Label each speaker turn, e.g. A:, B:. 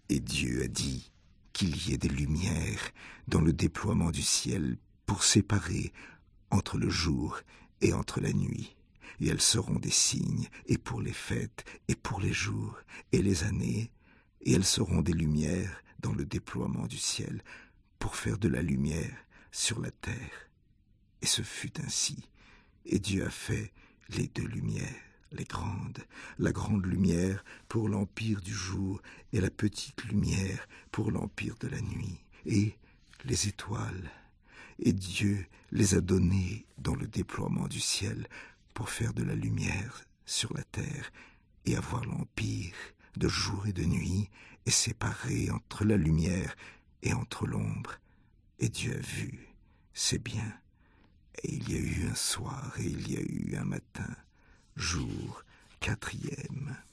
A: Et Dieu a dit qu'il y ait des lumières dans le déploiement du ciel pour séparer entre le jour et entre la nuit. Et elles seront des signes, et pour les fêtes, et pour les jours, et les années, et elles seront des lumières dans le déploiement du ciel, pour faire de la lumière sur la terre. Et ce fut ainsi. Et Dieu a fait les deux lumières, la grande lumière pour l'empire du jour, et la petite lumière pour l'empire de la nuit, et les étoiles. Et Dieu les a données dans le déploiement du ciel, pour faire de la lumière sur la terre et avoir l'empire de jour et de nuit et séparer entre la lumière et entre l'ombre. Et Dieu a vu, c'est bien. Et il y a eu un soir et il y a eu un matin, jour 4e.